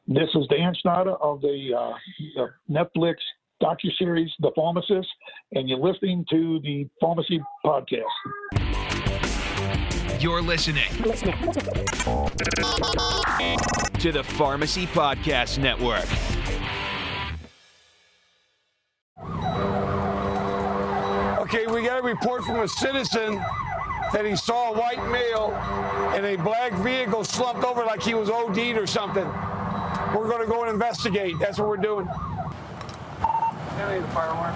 This is Dan Schneider of the Netflix docuseries, The Pharmacist, and you're listening to the Pharmacy Podcast. You're listening to the Pharmacy Podcast Network. Okay, we got a report from a citizen that he saw a white male in a black vehicle slumped over like he was OD'd or something. We're going to go and investigate. That's what we're doing. I need a fire alarm.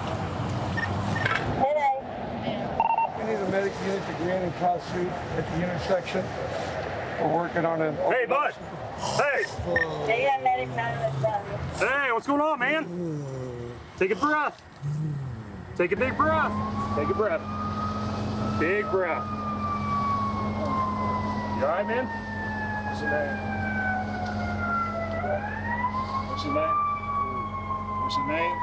We need a medic unit to Grand and Cross Street at the intersection. We're working on it. Hey, bud. Hey. Hey, what's going on, man? Take a breath. Take a big breath. Take a breath. Big breath. You all right, man? What's your name? What's your name? What's your name?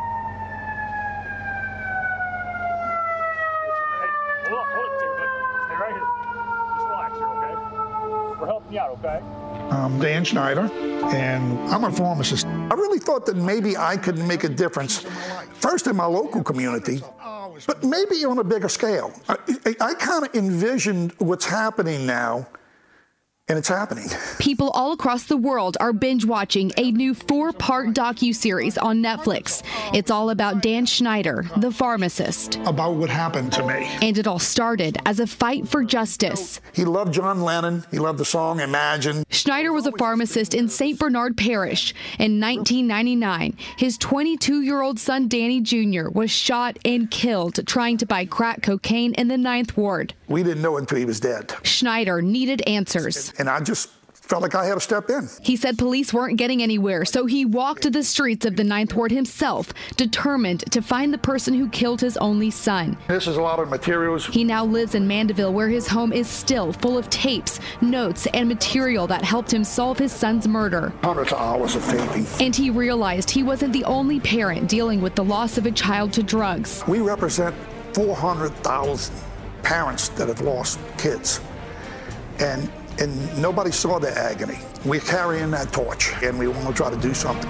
Hey, hold it, stay right here. Just relax here, okay? We're helping you out, okay? I'm Dan Schneider, and I'm a pharmacist. I really thought that maybe I could make a difference, first in my local community, but maybe on a bigger scale. I kind of envisioned what's happening now, and it's happening. People all across the world are binge watching a new 4-part docuseries on Netflix. It's all about Dan Schneider, the pharmacist. About what happened to me. And it all started as a fight for justice. He loved John Lennon. He loved the song Imagine. Schneider was a pharmacist in St. Bernard Parish. In 1999, his 22-year-old son, Danny Jr., was shot and killed trying to buy crack cocaine in the 9th Ward. We didn't know until he was dead. Schneider needed answers. And I just felt like I had to step in. He said police weren't getting anywhere, so he walked the streets of the 9th Ward himself, determined to find the person who killed his only son. This is a lot of materials. He now lives in Mandeville, where his home is still full of tapes, notes, and material that helped him solve his son's murder. Hundreds of hours of taping. And he realized he wasn't the only parent dealing with the loss of a child to drugs. We represent 400,000 parents that have lost kids. And nobody saw the agony. We're carrying that torch, and we want to try to do something.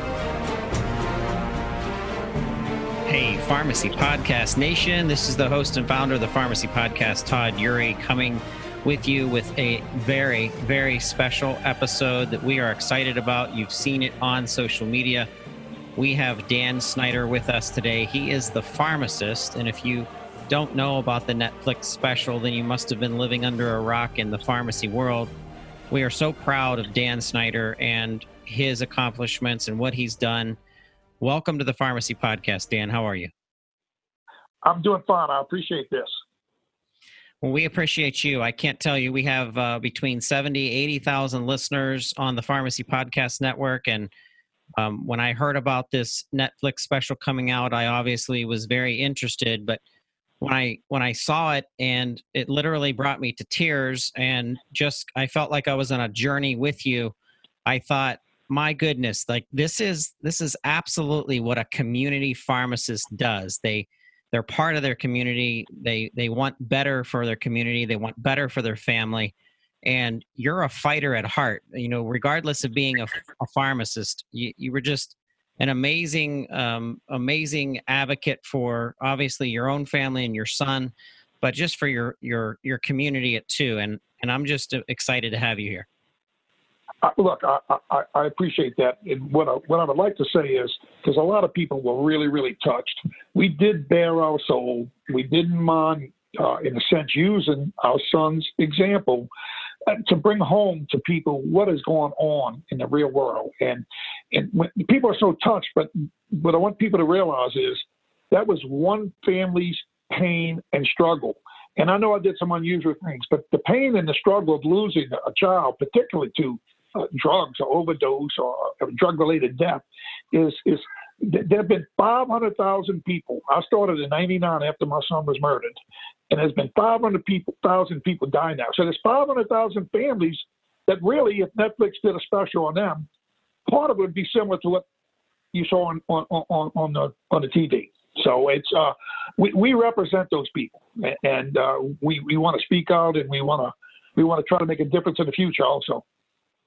Hey, Pharmacy Podcast Nation. This is the host and founder of the Pharmacy Podcast, Todd Eury, coming with you with a very, very special episode that we are excited about. You've seen it on social media. We have Dan Schneider with us today. He is the pharmacist, and if you don't know about the Netflix special, then you must have been living under a rock in the pharmacy world. We are so proud of Dan Schneider and his accomplishments and what he's done. Welcome to the Pharmacy Podcast, Dan. How are you? I'm doing fine. I appreciate this. Well, we appreciate you. I can't tell you, we have between 70, 80,000 listeners on the Pharmacy Podcast Network. And when I heard about this Netflix special coming out, I obviously was very interested, but when I saw it, and it literally brought me to tears, and just I felt like I was on a journey with you. I thought, my goodness, like this is absolutely what a community pharmacist does. They're part of their community. They want better for their community. They want better for their family. And you're a fighter at heart. You know, regardless of being a pharmacist, you were just an amazing advocate for obviously your own family and your son, but just for your community too. And I'm just excited to have you here. Look, I appreciate that. And what I would like to say is, because a lot of people were really, really touched. We did bare our soul. We didn't mind, in a sense, using our son's example to bring home to people what is going on in the real world. And when people are so touched, but what I want people to realize is that was one family's pain and struggle. And I know I did some unusual things, but the pain and the struggle of losing a child, particularly to drugs or overdose or drug-related death, is there have been 500,000 people. I started in '99 after my son was murdered, and there's been 500,000 people die now. So there's 500,000 families that really, if Netflix did a special on them, part of it would be similar to what you saw on the TV. So it's we represent those people, and we want to speak out, and we want to try to make a difference in the future also.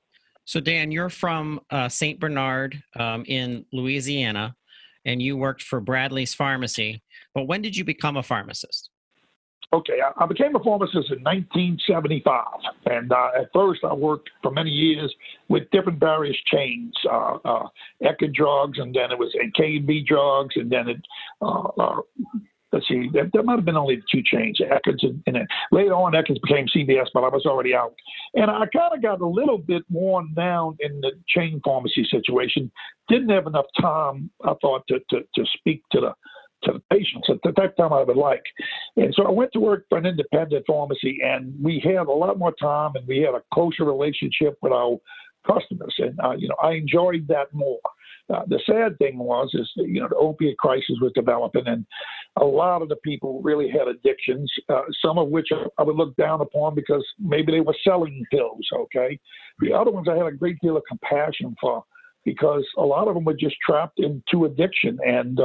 So, Dan, you're from St. Bernard in Louisiana, and you worked for Bradley's Pharmacy. But when did you become a pharmacist? Okay, I became a pharmacist in 1975, and at first I worked for many years with different various chains, Eckerd Drugs, and then it was K&B Drugs, and then let's see, there might have been only two chains, Eckerd's, and then later on Eckerd's became CVS, but I was already out. And I kind of got a little bit worn down in the chain pharmacy situation. Didn't have enough time, I thought, to speak to the patients at that time I would like. And so I went to work for an independent pharmacy, and we had a lot more time, and we had a closer relationship with our customers. And, I enjoyed that more. The sad thing is the opiate crisis was developing, and a lot of the people really had addictions, some of which I would look down upon because maybe they were selling pills, okay? The other ones I had a great deal of compassion for because a lot of them were just trapped into addiction, and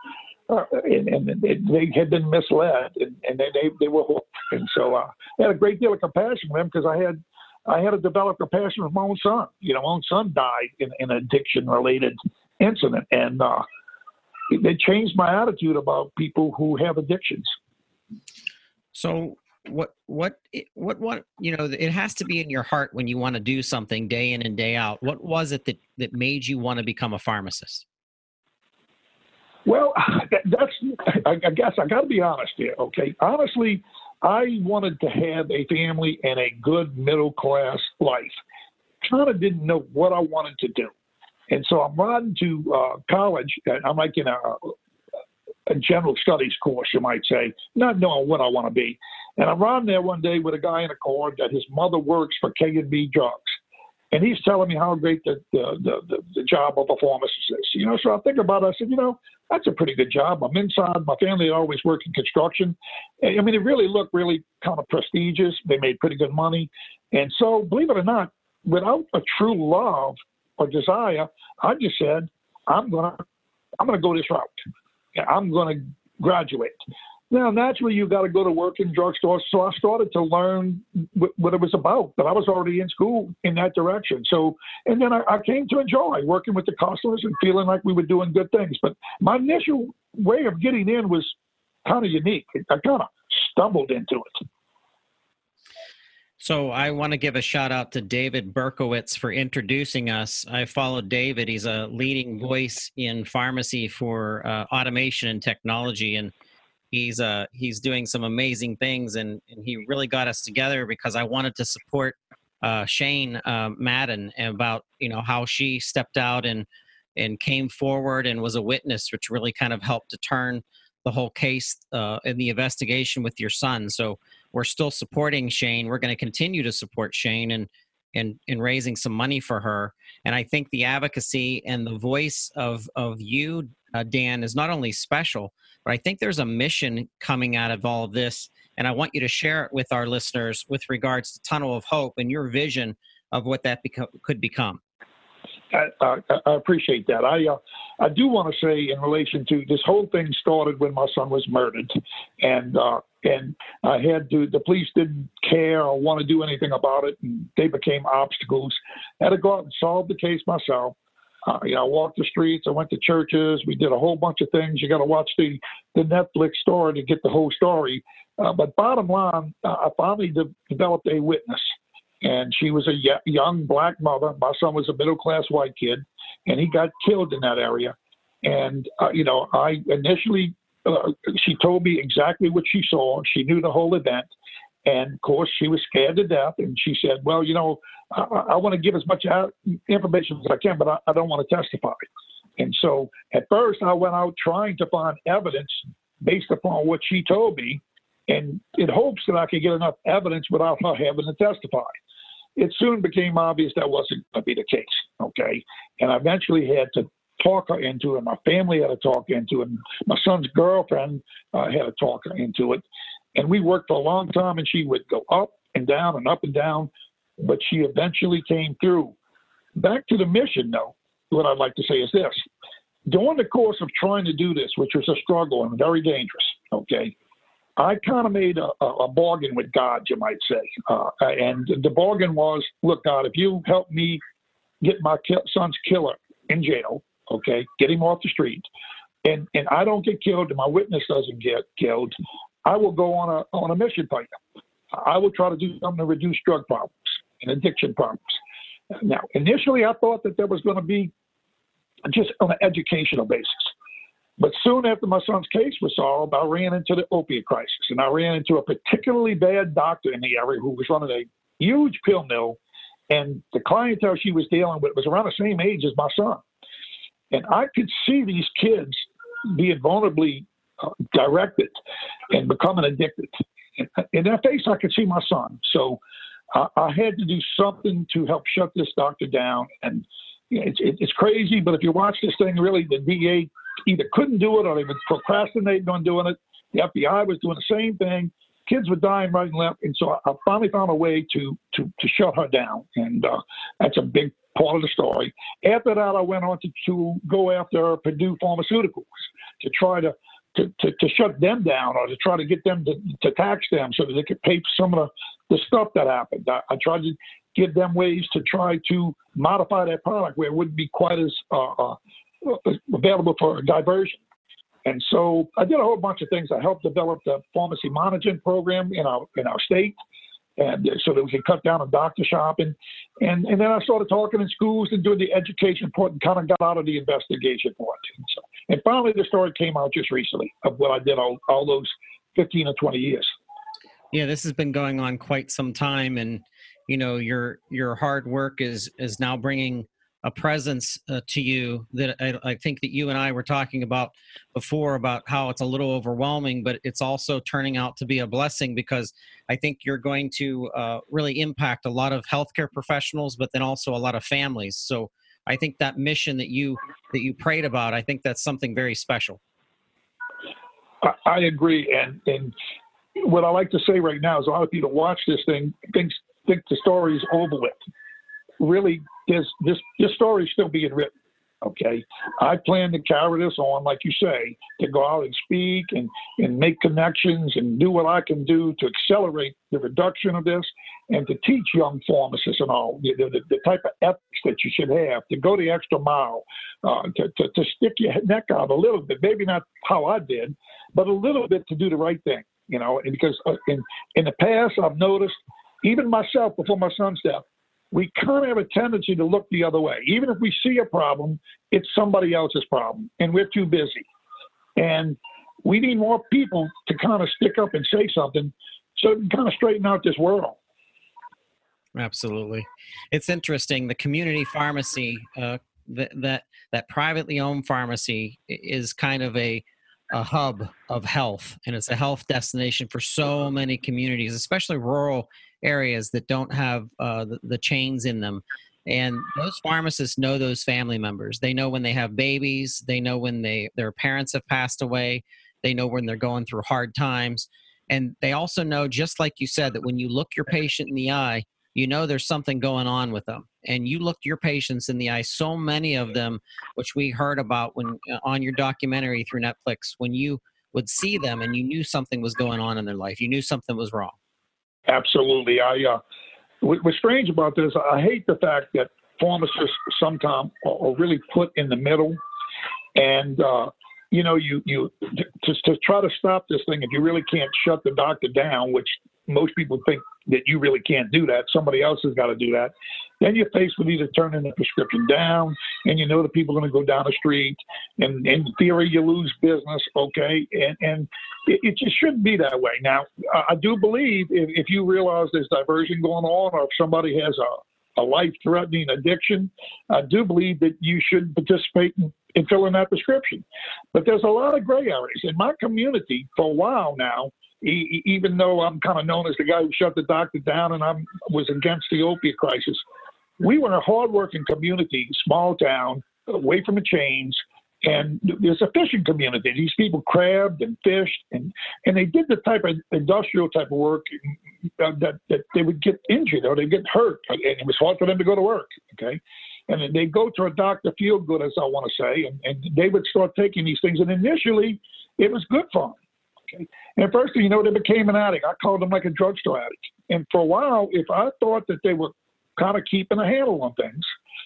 they had been misled, and they were hooked. And so I had a great deal of compassion for them because I had to develop compassion with my own son. My own son died in an addiction-related incident, and they changed my attitude about people who have addictions. So what it has to be in your heart when you want to do something day in and day out. What was it that made you want to become a pharmacist? Well, I guess I got to be honest here, okay? Honestly, I wanted to have a family and a good middle-class life. Kind of didn't know what I wanted to do. And so I'm riding to college. I'm like in a general studies course, you might say, not knowing what I want to be. And I'm riding there one day with a guy in a car that his mother works for K&B Drugs. And he's telling me how great the job of a pharmacist is. So I think about it. I said, that's a pretty good job. I'm inside. My family always worked in construction. I mean, it really looked really kind of prestigious. They made pretty good money. And so, believe it or not, without a true love or desire, I just said, I'm gonna go this route. I'm gonna graduate. Now, naturally, you've got to go to work in drugstores. So I started to learn what it was about, but I was already in school in that direction. So, and then I came to enjoy working with the customers and feeling like we were doing good things. But my initial way of getting in was kind of unique. I kind of stumbled into it. So I want to give a shout out to David Berkowitz for introducing us. I followed David. He's a leading voice in pharmacy for automation and technology, and he's doing some amazing things, and he really got us together because I wanted to support Shane Madden about how she stepped out and came forward and was a witness, which really kind of helped to turn the whole case in the investigation with your son. So we're still supporting Shane. We're going to continue to support Shane and raising some money for her. And I think the advocacy and the voice of you, Dan, is not only special, but I think there's a mission coming out of all of this, and I want you to share it with our listeners with regards to Tunnel of Hope and your vision of what that could become. I appreciate that. I do want to say in relation to this whole thing started when my son was murdered, and I had to. The police didn't care or want to do anything about it, and they became obstacles. I had to go out and solve the case myself. I walked the streets. I went to churches. We did a whole bunch of things. You got to watch the Netflix story to get the whole story. But bottom line, I finally developed a witness, and she was a young black mother. My son was a middle-class white kid, and he got killed in that area. And, I initially, she told me exactly what she saw. She knew the whole event. And, of course, she was scared to death. And she said, well, I want to give as much information as I can, but I don't want to testify. And so at first I went out trying to find evidence based upon what she told me, and in hopes that I could get enough evidence without her having to testify. It soon became obvious that wasn't going to be the case, okay? And I eventually had to talk her into it. My family had to talk into it. And my son's girlfriend had to talk her into it. And we worked for a long time, and she would go up and down and up and down, but she eventually came through. Back to the mission, though, what I'd like to say is this. During the course of trying to do this, which was a struggle and very dangerous, okay, I kind of made a bargain with God, you might say. And the bargain was, look, God, if you help me get my son's killer in jail, okay, get him off the street, and I don't get killed and my witness doesn't get killed, I will go on a mission for you. I will try to do something to reduce drug problems and addiction problems. Now, initially, I thought that there was going to be just on an educational basis. But soon after my son's case was solved, I ran into the opiate crisis, and I ran into a particularly bad doctor in the area who was running a huge pill mill, and the clientele she was dealing with was around the same age as my son. And I could see these kids being vulnerably directed and becoming addicted. In that face, I could see my son. So I had to do something to help shut this doctor down. And it's crazy, but if you watch this thing, really, the DA either couldn't do it or they were procrastinating on doing it. The FBI was doing the same thing. Kids were dying right and left. And so I finally found a way to shut her down. And that's a big part of the story. After that, I went on to go after Purdue Pharmaceuticals to try to shut them down or to try to get them to tax them so that they could pay for some of the stuff that happened. I tried to give them ways to try to modify that product where it wouldn't be quite as available for diversion. And so I did a whole bunch of things. I helped develop the pharmacy management program in our state, and so that we could cut down on doctor shopping. And then I started talking in schools and doing the education part and kind of got out of the investigation part. And finally, the story came out just recently of what I did all those 15 or 20 years. Yeah, this has been going on quite some time, and your hard work is now bringing a presence to you that I think that you and I were talking about before about how it's a little overwhelming, but it's also turning out to be a blessing because I think you're going to really impact a lot of healthcare professionals, but then also a lot of families. So I think that mission that you prayed about, I think that's something very special. I agree. And what I like to say right now is a lot of people watch this thing, think the story is over with. Really, this story is still being written, okay? I plan to carry this on, like you say, to go out and speak and make connections and do what I can do to accelerate the reduction of this and to teach young pharmacists and all the type of ethics that you should have, to go the extra mile, to stick your neck out a little bit, maybe not how I did, but a little bit to do the right thing, and because in the past I've noticed, even myself before my son's death, we kind of have a tendency to look the other way. Even if we see a problem, it's somebody else's problem, and we're too busy. And we need more people to kind of stick up and say something so we can kind of straighten out this world. Absolutely. It's interesting. The community pharmacy, that privately owned pharmacy is kind of a hub of health, and it's a health destination for so many communities, especially rural areas that don't have the chains in them. And those pharmacists know those family members. They know when they have babies. They know when their parents have passed away. They know when they're going through hard times. And they also know, just like you said, that when you look your patient in the eye, you know there's something going on with them. And you look your patients in the eye, so many of them, which we heard about when on your documentary through Netflix, when you would see them and you knew something was going on in their life. You knew something was wrong. Absolutely. What's strange about this, I hate the fact that pharmacists sometimes are really put in the middle, and you to try to stop this thing. If you really can't shut the doctor down, which most people think that you really can't do that, somebody else has got to do that, then you're faced with either turning the prescription down, and you know the people are going to go down the street, and in theory you lose business, okay? And it just shouldn't be that way. Now, I do believe if you realize there's diversion going on, or if somebody has a life-threatening addiction, I do believe that you should participate in filling that prescription. But there's a lot of gray areas. In my community, for a while now, even though I'm kind of known as the guy who shut the doctor down and I was against the opiate crisis, we were a hardworking community, small town, away from the chains, and there's a fishing community. These people crabbed and fished, and they did the type of industrial type of work that they would get injured or they get hurt, and it was hard for them to go to work, okay? And then they go to a doctor, feel good, as I want to say, and they would start taking these things, and initially it was good for them. Okay. And first thing you know, they became an addict. I called them like a drugstore addict. And for a while, if I thought that they were kind of keeping a handle on things,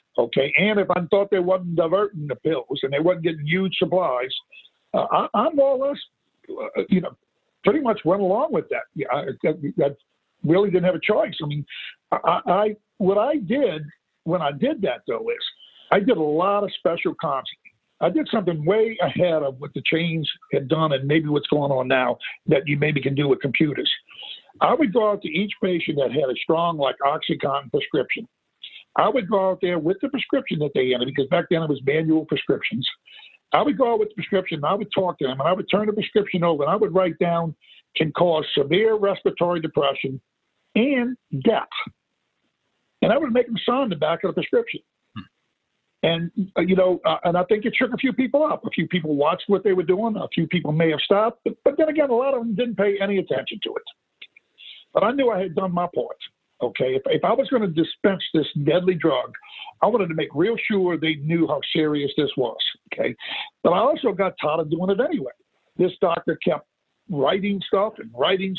okay? And if I thought they wasn't diverting the pills and they wasn't getting huge supplies, I more or less, pretty much went along with that. Yeah, I really didn't have a choice. I mean, what I did when I did that, though, is I did a lot of special counseling. I did something way ahead of what the chains had done and maybe what's going on now that you maybe can do with computers. I would go out to each patient that had a strong, like, OxyContin prescription. I would go out there with the prescription that they had, because back then it was manual prescriptions. I would go out with the prescription, and I would talk to them, and I would turn the prescription over, and I would write down can cause severe respiratory depression and death. And I would make them sign the back of the prescription. And, and I think it shook a few people up. A few people watched what they were doing. A few people may have stopped. But then again, a lot of them didn't pay any attention to it. But I knew I had done my part. Okay, if I was going to dispense this deadly drug, I wanted to make real sure they knew how serious this was. Okay, but I also got tired of doing it anyway. This doctor kept writing stuff, and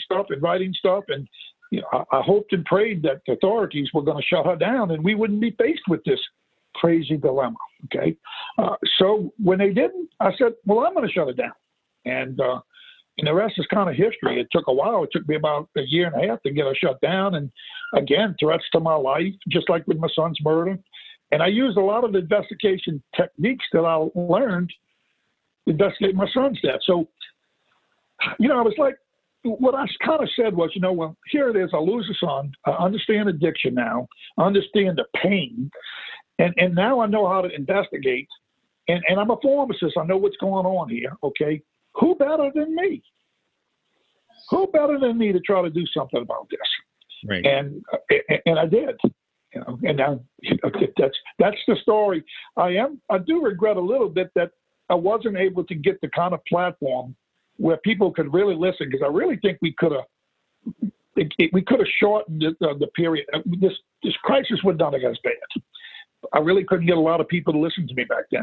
I hoped and prayed that the authorities were going to shut her down, and we wouldn't be faced with this crazy dilemma. Okay, so when they didn't, I said, "Well, I'm going to shut it down," and the rest is kind of history. It took a while. It took me about a year and a half to get her shut down. And again, threats to my life, just like with my son's murder. And I used a lot of investigation techniques that I learned to investigate my son's death. So, I was like, what I kind of said was, well, here it is. I lose a son. I understand addiction now. I understand the pain. And now I know how to investigate. And I'm a pharmacist. I know what's going on here. Okay. Who better than me? Who better than me to try to do something about this? Right. And I did. And now that's the story. I do regret a little bit that I wasn't able to get the kind of platform where people could really listen, because I really think we could have shortened the period. This crisis went down against bad. I really couldn't get a lot of people to listen to me back then.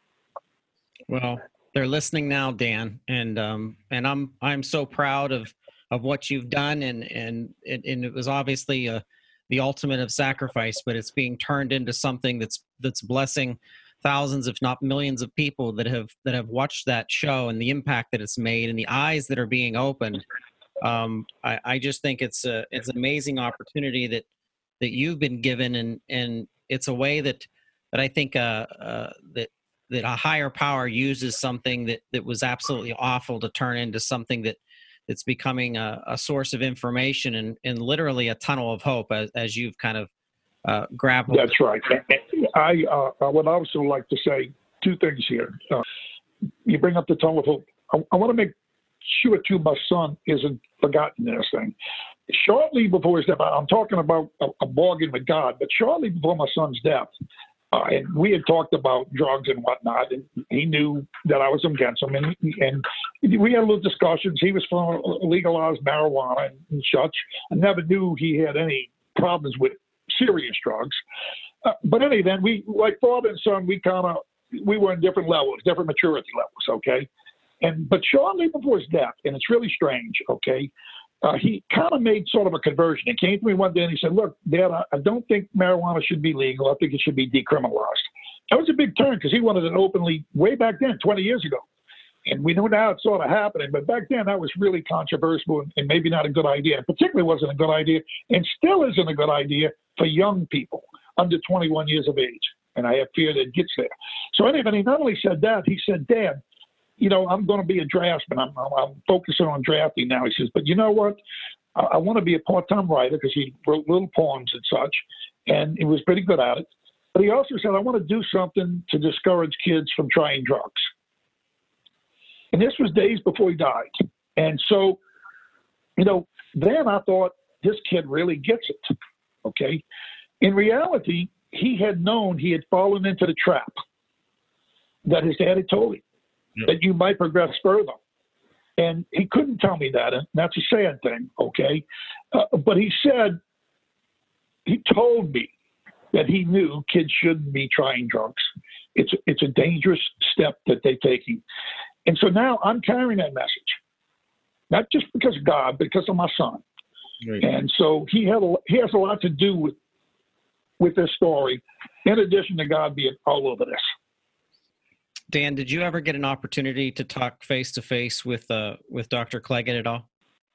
Well, they're listening now, Dan, and I'm so proud of what you've done, and it was obviously the ultimate of sacrifice, but it's being turned into something that's blessing thousands, if not millions, of people that have watched that show, and the impact that it's made, and the eyes that are being opened. I just think it's an amazing opportunity that you've been given, and it's a way that I think that a higher power uses something that was absolutely awful to turn into something that's becoming a source of information and literally a tunnel of hope, as you've kind of grappled. That's right. I would also like to say two things here. You bring up the tunnel of hope. I want to make sure, too, my son isn't forgotten in this thing. Shortly before his death, I'm talking about a bargain with God, but shortly before my son's death, and we had talked about drugs and whatnot, and he knew that I was against him, and we had little discussions. He was for legalized marijuana and such. I never knew he had any problems with serious drugs. But in any event, we, like father and son, we were in different levels, different maturity levels, okay? But shortly before his death, and it's really strange, okay, he kind of made sort of a conversion. He came to me one day and he said, "Look, Dad, I don't think marijuana should be legal. I think it should be decriminalized." That was a big turn, because he wanted it openly way back then, 20 years ago. And we know now it's sort of happening, but back then that was really controversial and maybe not a good idea. It particularly wasn't a good idea, and still isn't a good idea for young people under 21 years of age. And I have fear that it gets there. So anyway, he not only said that, he said, "Dad, I'm going to be a draftsman. I'm focusing on drafting now." He says, "But you know what? I want to be a part-time writer," because he wrote little poems and such, and he was pretty good at it. But he also said, "I want to do something to discourage kids from trying drugs." And this was days before he died. And so, then I thought, this kid really gets it, okay? In reality, he had known he had fallen into the trap that his dad had told him, that you might progress further. And he couldn't tell me that, and that's a sad thing, okay? But he told me that he knew kids shouldn't be trying drugs. It's a dangerous step that they're taking. And so now I'm carrying that message, not just because of God, but because of my son. Right. And so he has a lot to do with this story. in addition to God being all over this. Dan, did you ever get an opportunity to talk face-to-face with Dr. Claggett at all?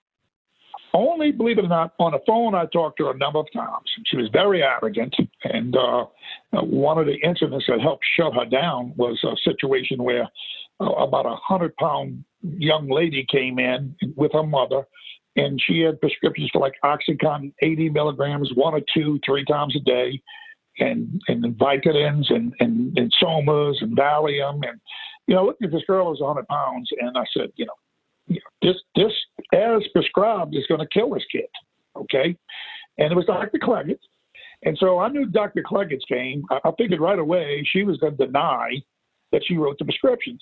Only, believe it or not, on the phone I talked to her a number of times. She was very arrogant, and one of the incidents that helped shut her down was a situation where about 100-pound young lady came in with her mother, and she had prescriptions for like OxyContin 80 milligrams, 1 or 2, 3 times a day, and Vicodins and Somas and Valium. And, look at this girl who's 100 pounds. And I said, this as prescribed is going to kill this kid. Okay. And it was Dr. Claggett. And so I knew Dr. Cleggett's came. I figured right away she was going to deny that she wrote the prescriptions.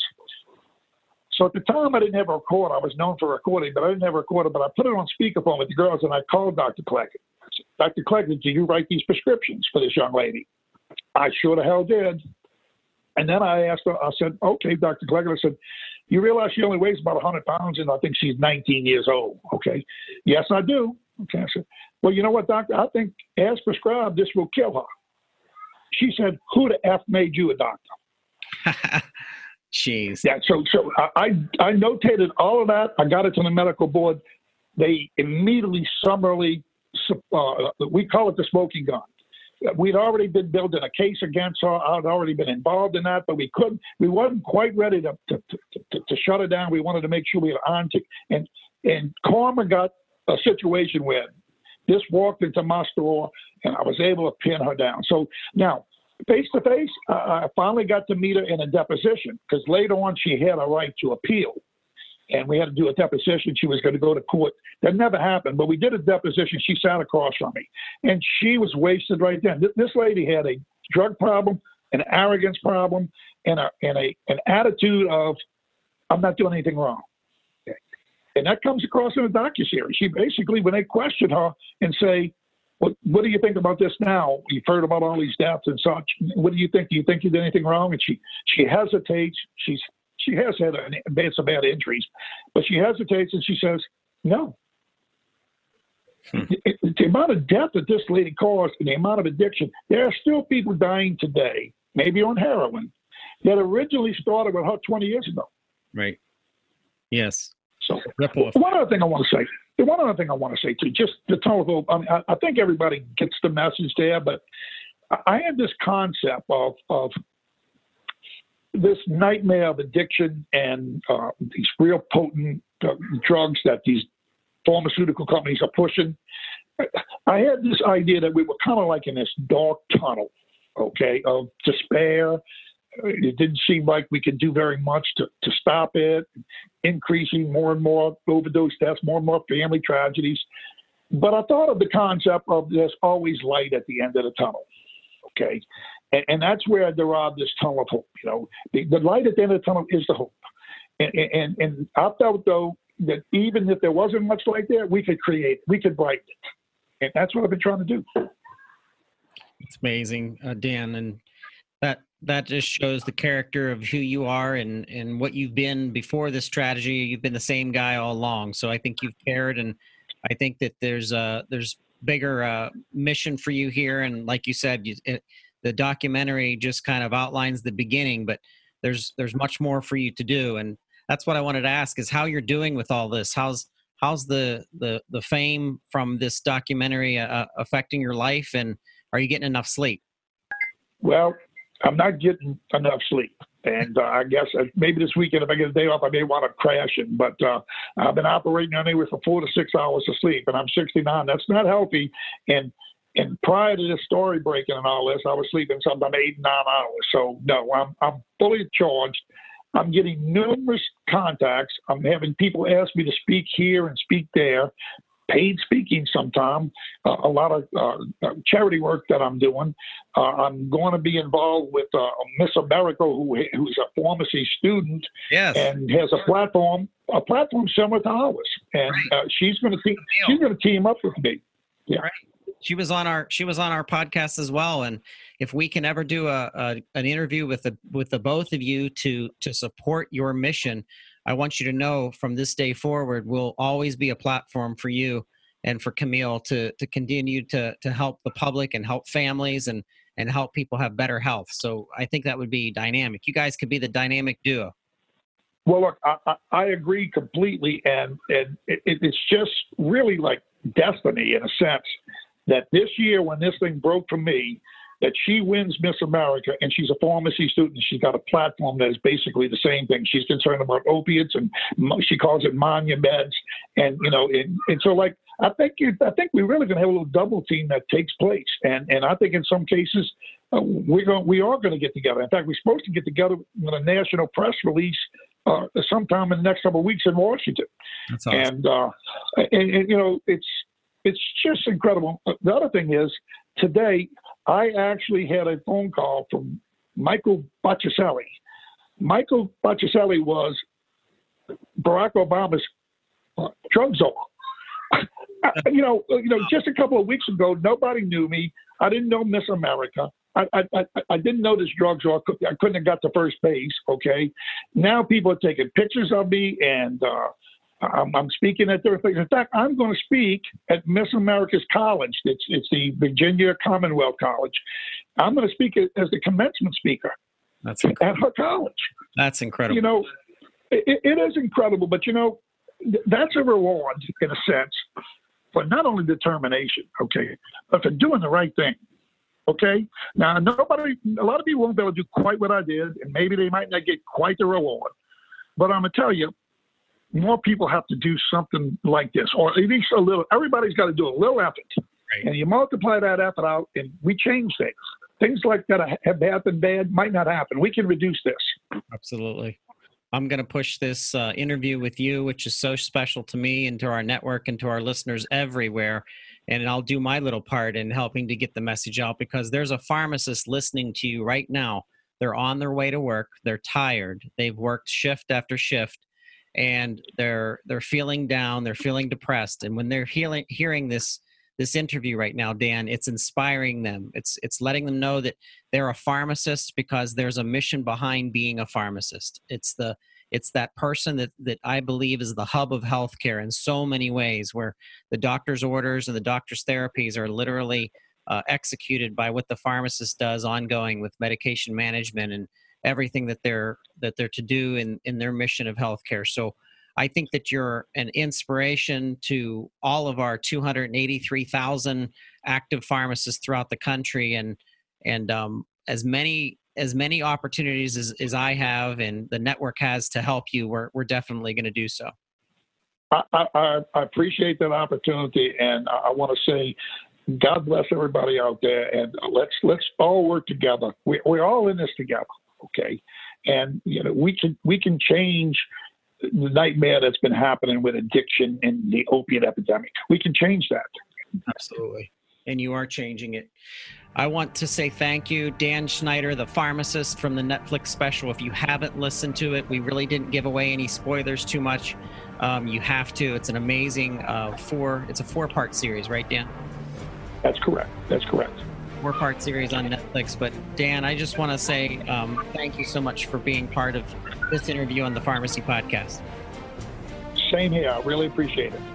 So at the time, I didn't have a recorder. I was known for recording, but I didn't have a recorder. But I put it on speakerphone with the girls, and I called Dr. Claggett. I said, Dr. Claggett, do you write these prescriptions for this young lady? I sure the hell did. And then I asked her, I said, okay, Dr. Claggett, I said, you realize she only weighs about 100 pounds, and I think she's 19 years old. Okay. Yes, I do. Okay. I said, well, you know what, doctor? I think as prescribed, this will kill her. She said, who the F made you a doctor? Jeez. Yeah, so I notated all of that. I got it to the medical board. They immediately summarily, we call it the smoking gun. We'd already been building a case against her. I'd already been involved in that, but we wasn't quite ready to shut her down. We wanted to make sure we were on to, and Karma got a situation where this walked into my store, and I was able to pin her down. So now, face to face, I finally got to meet her in a deposition, because later on she had a right to appeal, and we had to do a deposition. She was going to go to court. That never happened, but we did a deposition. She sat across from me, and she was wasted right then. This lady had a drug problem, an arrogance problem, and an attitude of, I'm not doing anything wrong. Okay. And that comes across in the docuseries. She basically, when they question her and say, what do you think about this now? You've heard about all these deaths and such. What do you think? Do you think you did anything wrong? And she hesitates. She has had some bad injuries, but she hesitates and she says, no. The amount of death that this lady caused and the amount of addiction, there are still people dying today, maybe on heroin, that originally started with her 20 years ago. Right. Yes. So one other thing I want to say too, just to tell people, I think everybody gets the message there, but I had this concept of this nightmare of addiction and these real potent drugs that these pharmaceutical companies are pushing. I had this idea that we were kind of like in this dark tunnel, okay, of despair. It didn't seem like we could do very much to stop it, increasing more and more overdose deaths, more and more family tragedies. But I thought of the concept of there's always light at the end of the tunnel, okay? And that's where I derived this tunnel of hope. The light at the end of the tunnel is the hope. And I felt, though, that even if there wasn't much light there, we could create it. We could brighten it. And that's what I've been trying to do. It's amazing, Dan. And that just shows the character of who you are and what you've been before this strategy. You've been the same guy all along. So I think you've cared, and I think that there's bigger mission for you here. And like you said, the documentary just kind of outlines the beginning, but there's much more for you to do. And that's what I wanted to ask is how you're doing with all this. How's the fame from this documentary affecting your life, and are you getting enough sleep? Well, I'm not getting enough sleep. And I guess maybe this weekend, if I get a day off, I may want to crash it. But I've been operating anywhere from 4 to 6 hours of sleep, and I'm 69. That's not healthy. And prior to this story breaking and all this, I was sleeping sometimes 8 and 9 hours. So, no, I'm fully charged. I'm getting numerous contacts. I'm having people ask me to speak here and speak there. Paid speaking sometime, a lot of charity work that I'm doing. I'm going to be involved with Miss America, who's a pharmacy student, yes, and has a platform similar to ours. And she's going to team up with me. Yeah. Right. She was on our podcast as well. And if we can ever do an interview with the both of you to support your mission, I want you to know from this day forward, we'll always be a platform for you and for Camille to continue to help the public and help families and and help people have better health. So I think that would be dynamic. You guys could be the dynamic duo. Well, look, I agree completely, and it's just really like destiny in a sense that this year when this thing broke for me, that she wins Miss America, and she's a pharmacy student. She's got a platform that is basically the same thing. She's concerned about opiates, and she calls it Monumeds, and and so like I think we're really going to have a little double team that takes place, and I think in some cases we are going to get together. In fact, we're supposed to get together with a national press release sometime in the next couple of weeks in Washington. That's awesome. And it's just incredible. The other thing is today, I actually had a phone call from Michael Botticelli. Michael Botticelli was Barack Obama's drug czar. Just a couple of weeks ago, nobody knew me. I didn't know Miss America. I didn't know this drug czar. I couldn't have got to first base. Okay, now people are taking pictures of me, and I'm speaking at different things. In fact, I'm going to speak at Miss America's College. It's the Virginia Commonwealth College. I'm going to speak as the commencement speaker at her college. That's incredible. It is incredible, but that's a reward in a sense for not only determination, okay, but for doing the right thing. Okay. Now, a lot of people won't be able to do quite what I did, and maybe they might not get quite the reward. But I'm going to tell you, more people have to do something like this, or at least a little. Everybody's got to do a little effort. Right. And you multiply that effort out, and we change things. Things like that have happened bad might not happen. We can reduce this. Absolutely. I'm going to push this interview with you, which is so special to me and to our network and to our listeners everywhere. And I'll do my little part in helping to get the message out, because there's a pharmacist listening to you right now. They're on their way to work. They're tired. They've worked shift after shift, and they're feeling down. They're feeling depressed. And when they're hearing this interview right now, Dan, it's inspiring them. It's letting them know that they're a pharmacist because there's a mission behind being a pharmacist. It's that person that I believe is the hub of healthcare in so many ways, where the doctor's orders and the doctor's therapies are literally executed by what the pharmacist does ongoing with medication management and everything that they're to do in their mission of healthcare. So I think that you're an inspiration to all of our 283,000 active pharmacists throughout the country, and as many opportunities as I have and the network has to help you, we're definitely going to do so. I appreciate that opportunity, and I want to say, God bless everybody out there, and let's all work together. We're all in this together, okay? And we can change the nightmare that's been happening with addiction and the opiate epidemic. We can change that. Absolutely. And you are changing it. I want to say thank you, Dan Schneider, the pharmacist from the Netflix special. If you haven't listened to it, we really didn't give away any spoilers too much. You have to. It's an amazing it's a 4-part series, right, Dan? That's correct. 4-part series on Netflix. But Dan, I just want to say thank you so much for being part of this interview on the Pharmacy Podcast. Same here. I really appreciate it.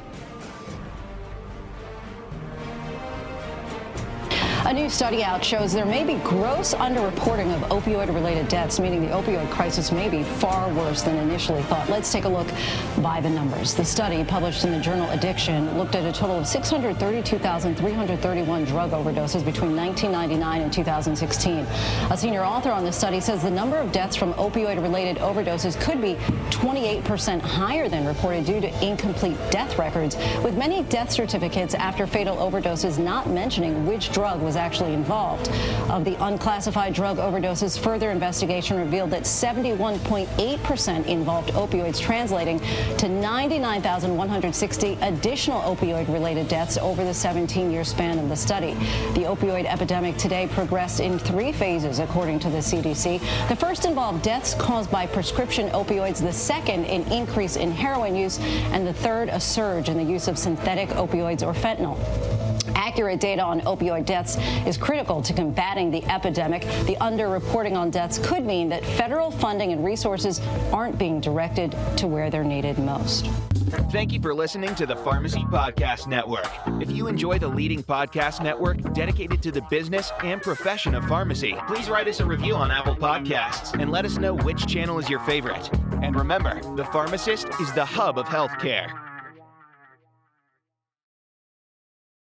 A new study out shows there may be gross underreporting of opioid-related deaths, meaning the opioid crisis may be far worse than initially thought. Let's take a look by the numbers. The study, published in the journal Addiction, looked at a total of 632,331 drug overdoses between 1999 and 2016. A senior author on the study says the number of deaths from opioid-related overdoses could be 28% higher than reported due to incomplete death records, with many death certificates after fatal overdoses not mentioning which drug was actually involved. Of the unclassified drug overdoses, further investigation revealed that 71.8% involved opioids, translating to 99,160 additional opioid-related deaths over the 17-year span of the study. The opioid epidemic today progressed in 3 phases, according to the CDC. The first involved deaths caused by prescription opioids, the second an increase in heroin use, and the third a surge in the use of synthetic opioids or fentanyl. Accurate data on opioid deaths is critical to combating the epidemic. The underreporting on deaths could mean that federal funding and resources aren't being directed to where they're needed most. Thank you for listening to the Pharmacy Podcast Network. If you enjoy the leading podcast network dedicated to the business and profession of pharmacy, please write us a review on Apple Podcasts and let us know which channel is your favorite. And remember, The Pharmacist is the hub of healthcare.